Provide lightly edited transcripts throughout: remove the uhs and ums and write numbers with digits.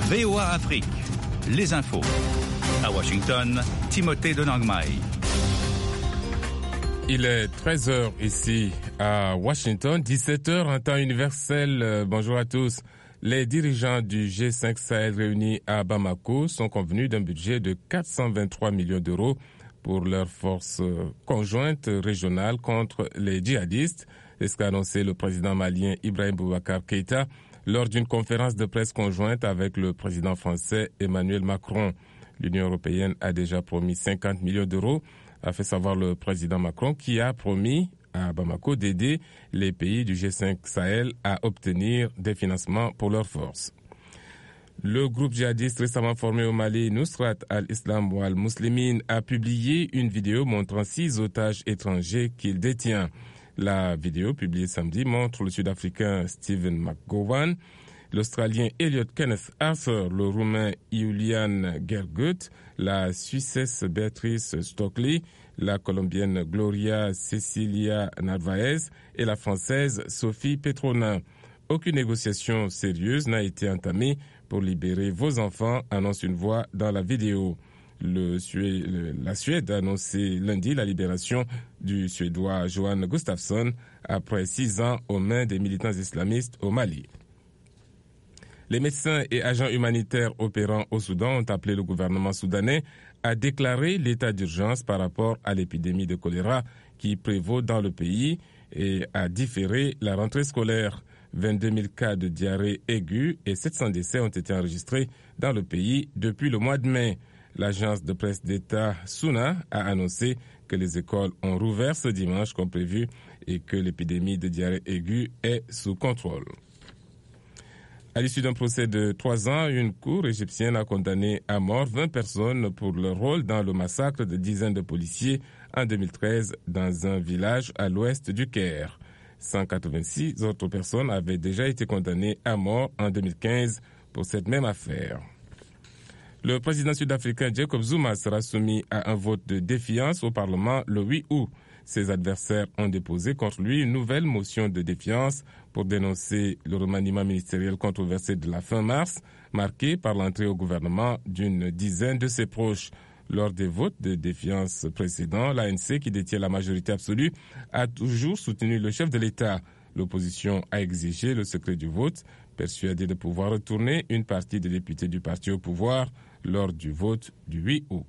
VOA Afrique, les infos. À Washington, Timothée Donangmai. Il est 13h ici à Washington, 17h en temps universel. Bonjour à tous. Les dirigeants du G5 Sahel réunis à Bamako sont convenus d'un budget de 423 millions d'euros pour leur force conjointe régionale contre les djihadistes. C'est ce qu'a annoncé le président malien Ibrahim Boubacar Keïta lors d'une conférence de presse conjointe avec le président français Emmanuel Macron. L'Union européenne a déjà promis 50 millions d'euros, a fait savoir le président Macron, qui a promis à Bamako d'aider les pays du G5 Sahel à obtenir des financements pour leurs forces. Le groupe djihadiste récemment formé au Mali, Nusrat al-Islam wal-Muslimin, a publié une vidéo montrant 6 otages étrangers qu'il détient. La vidéo, publiée samedi, montre le Sud-Africain Stephen McGowan, l'Australien Elliot Kenneth Arthur, le Roumain Iulian Gergut, la Suissesse Beatrice Stockley, la Colombienne Gloria Cecilia Narvaez et la Française Sophie Petronin. Aucune négociation sérieuse n'a été entamée pour libérer vos enfants, annonce une voix dans la vidéo. La Suède a annoncé lundi la libération du Suédois Johan Gustafsson après 6 ans aux mains des militants islamistes au Mali. Les médecins et agents humanitaires opérant au Soudan ont appelé le gouvernement soudanais à déclarer l'état d'urgence par rapport à l'épidémie de choléra qui prévaut dans le pays et à différer la rentrée scolaire. 22 000 cas de diarrhée aiguë et 700 décès ont été enregistrés dans le pays depuis le mois de mai. L'agence de presse d'État SUNA a annoncé que les écoles ont rouvert ce dimanche comme prévu et que l'épidémie de diarrhée aiguë est sous contrôle. À l'issue d'un procès de 3 ans, une cour égyptienne a condamné à mort 20 personnes pour leur rôle dans le massacre de dizaines de policiers en 2013 dans un village à l'ouest du Caire. 186 autres personnes avaient déjà été condamnées à mort en 2015 pour cette même affaire. Le président sud-africain Jacob Zuma sera soumis à un vote de défiance au Parlement le 8 août. Ses adversaires ont déposé contre lui une nouvelle motion de défiance pour dénoncer le remaniement ministériel controversé de la fin mars, marqué par l'entrée au gouvernement d'une dizaine de ses proches. Lors des votes de défiance précédents, l'ANC, qui détient la majorité absolue, a toujours soutenu le chef de l'État. L'opposition a exigé le secret du vote, persuadée de pouvoir retourner une partie des députés du parti au pouvoir lors du vote du 8 août.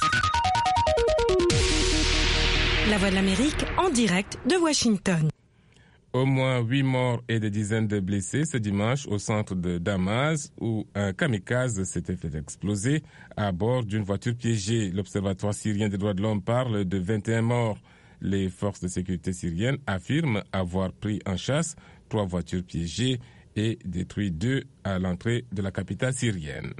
La Voix de l'Amérique en direct de Washington. Au moins 8 morts et des dizaines de blessés ce dimanche au centre de Damas où un kamikaze s'était fait exploser à bord d'une voiture piégée. L'Observatoire syrien des droits de l'homme parle de 21 morts. Les forces de sécurité syriennes affirment avoir pris en chasse 3 voitures piégées et détruit 2 à l'entrée de la capitale syrienne.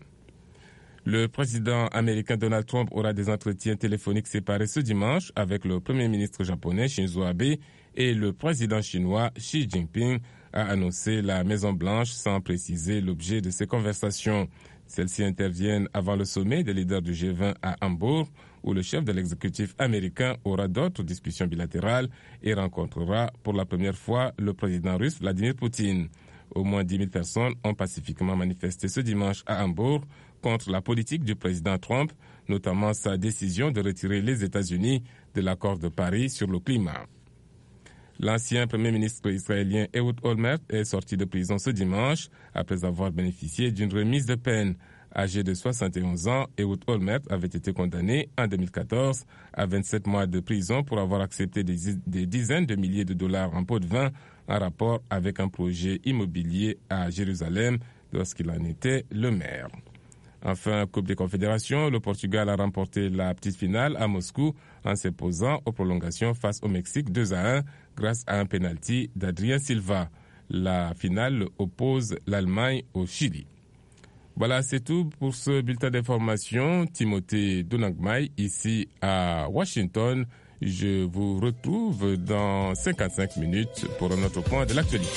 Le président américain Donald Trump aura des entretiens téléphoniques séparés ce dimanche avec le premier ministre japonais Shinzo Abe et le président chinois Xi Jinping, a annoncé la Maison-Blanche sans préciser l'objet de ces conversations. Celles-ci interviennent avant le sommet des leaders du G20 à Hambourg, où le chef de l'exécutif américain aura d'autres discussions bilatérales et rencontrera pour la première fois le président russe Vladimir Poutine. Au moins 10 000 personnes ont pacifiquement manifesté ce dimanche à Hambourg contre la politique du président Trump, notamment sa décision de retirer les États-Unis de l'accord de Paris sur le climat. L'ancien premier ministre israélien Ehud Olmert est sorti de prison ce dimanche après avoir bénéficié d'une remise de peine. Âgé de 71 ans, Ehud Olmert avait été condamné en 2014 à 27 mois de prison pour avoir accepté des dizaines de milliers de dollars en pots de vin en rapport avec un projet immobilier à Jérusalem lorsqu'il en était le maire. Enfin, Coupe des Confédérations, le Portugal a remporté la petite finale à Moscou en s'imposant aux prolongations face au Mexique 2-1 grâce à un pénalty d'Adrien Silva. La finale oppose l'Allemagne au Chili. Voilà, c'est tout pour ce bulletin d'information. Timothée Donangmai, ici à Washington. Je vous retrouve dans 55 minutes pour un autre point de l'actualité.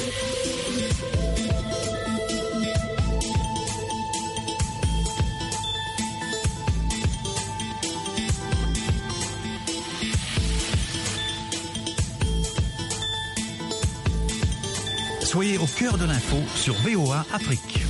Soyez au cœur de l'info sur VOA Afrique.